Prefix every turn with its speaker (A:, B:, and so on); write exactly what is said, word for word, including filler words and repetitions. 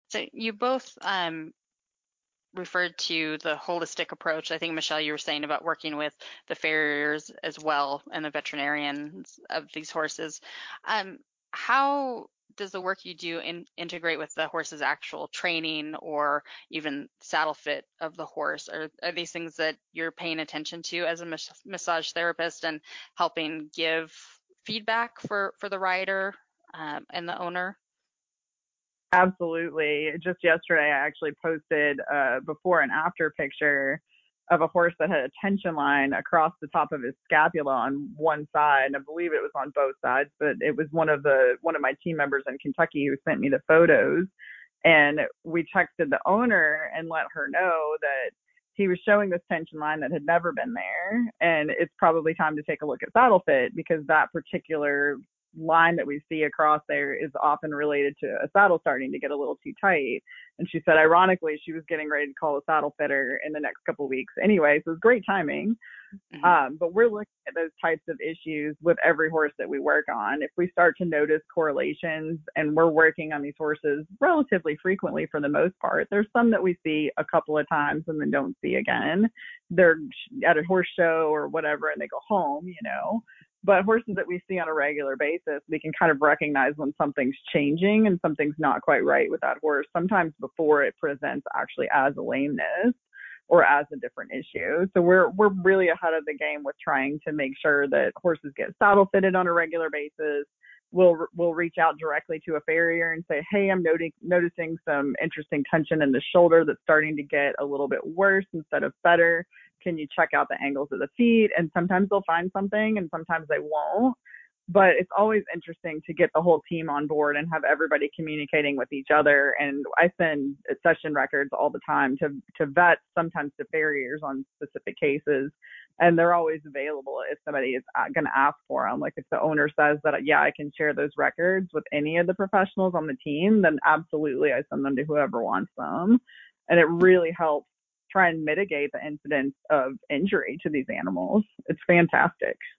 A: So you both um, referred to the holistic approach. I think, Michelle, you were saying about working with the farriers as well and the veterinarians of these horses. Um, how does the work you do in, integrate with the horse's actual training or even saddle fit of the horse? Are, are these things that you're paying attention to as a mas massage therapist and helping give feedback for, for the rider um, and the owner?
B: Absolutely. Just yesterday, I actually posted a before and after picture of a horse that had a tension line across the top of his scapula on one side. And I believe it was on both sides, but it was one of the one of my team members in Kentucky who sent me the photos. And we texted the owner and let her know that he was showing this tension line that had never been there. And it's probably time to take a look at saddle fit because that particular line that we see across there is often related to a saddle starting to get a little too tight. And she said, ironically, she was getting ready to call a saddle fitter in the next couple of weeks anyway. So it was great timing.
A: Mhm.
B: Um, but we're looking at those types of issues with every horse that we work on. If we start to notice correlations, and we're working on these horses relatively frequently for the most part, there's some that we see a couple of times and then don't see again. They're at a horse show or whatever and they go home, you know. But horses that we see on a regular basis, we can kind of recognize when something's changing and something's not quite right with that horse, sometimes before it presents actually as a lameness or as a different issue. So we're we're really ahead of the game with trying to make sure that horses get saddle fitted on a regular basis. We'll we'll reach out directly to a farrier and say, hey, I'm noting, noticing some interesting tension in the shoulder that's starting to get a little bit worse instead of better. Can you check out the angles of the feet? And sometimes they'll find something and sometimes they won't. But it's always interesting to get the whole team on board and have everybody communicating with each other. And I send session records all the time to, to vets, sometimes to farriers on specific cases. And they're always available if somebody is going to ask for them. Like if the owner says that, yeah, I can share those records with any of the professionals on the team, then absolutely I send them to whoever wants them. And it really helps try and mitigate the incidence of injury to these animals. It's fantastic.